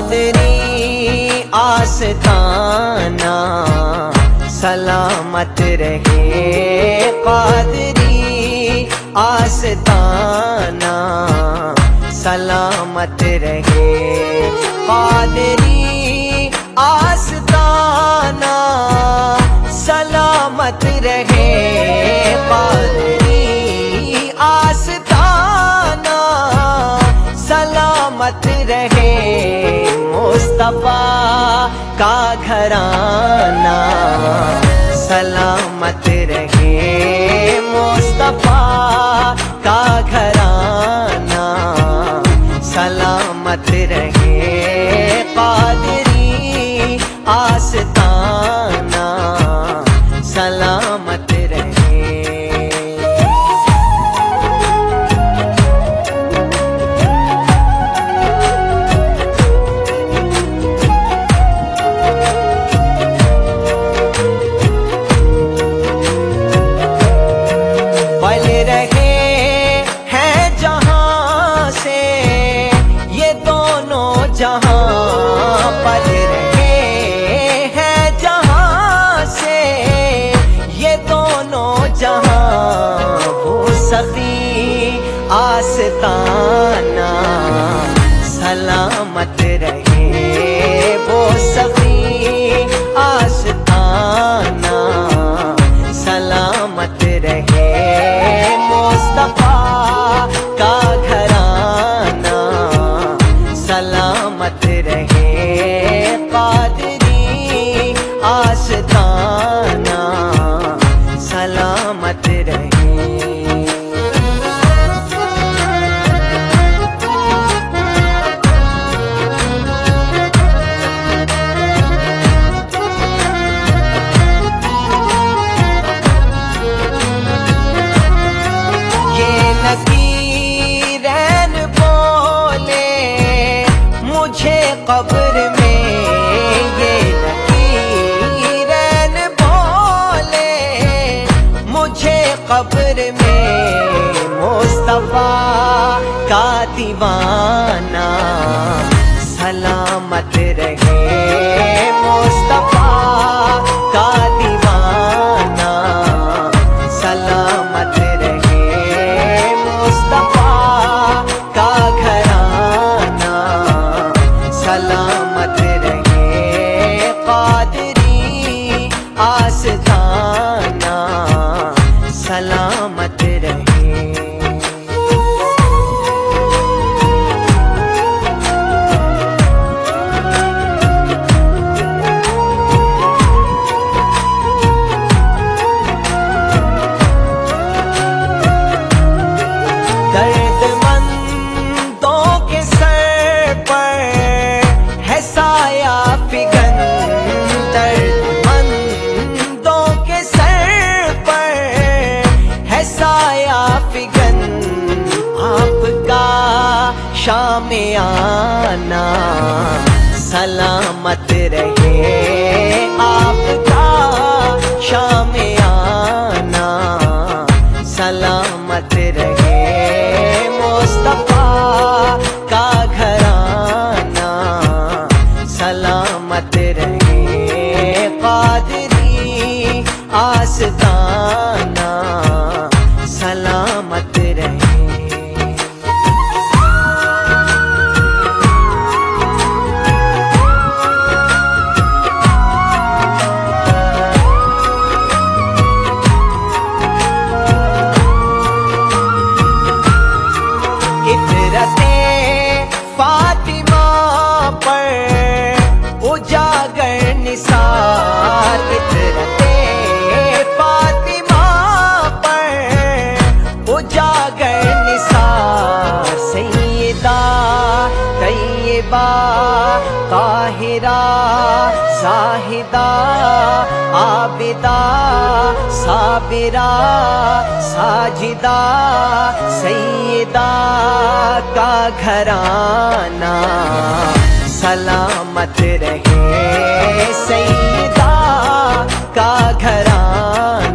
قادری آستانہ سلامت رہے، قادری آستانہ سلامت رہے، قادری آستانہ سلامت رہے، قادری آستانہ سلامت رہے، مصطفیٰ کا گھرانہ سلامت رہے، مصطفیٰ کا گھرانہ سلامت رہے، قادری آستانہ سلامت رہے۔ پل رہے ہیں جہاں سے یہ دونوں جہاں، پل رہے ہیں جہاں سے یہ دونوں جہاں، وہ سخی آستانہ سلامت رہے، وہ سخی آستانہ سلامت رہے، مصطفیٰ کا گھرانہ سلامت رہے، قادری آستانہ سلامت رہے۔ نکیرین بولے مجھے قبر میں، یہ نکیرین بولے مجھے قبر میں، مصطفیٰ کا دیوانہ سلامت رہے، مصطفیٰ کا دیوانہ سلامت رہے، مصطفیٰ کا گھرانہ سلامت رہے، قادری آستانہ سلامت رہے۔ درد مندوں کے سر پر ہے سایہ فگن، درد مندوں کے سر پر ہے سایہ فگن، آپ کا شامیانہ سلامت رہے، آپ کا شامیانہ سلامت رہے، مصطفیٰ کا گھرانہ سلامت رہے، قادری آستانہ سلامت رہے۔ فاطمہ پر اجاگر نثار، فطرت فاطمہ پر اجاگر نثار، سیدہ طیبہ طاہرہ زاہدہ عابدہ صابرہ ساجدہ، سیدہ کا گھرانہ سلامت رہے، سیدہ کا گھرانہ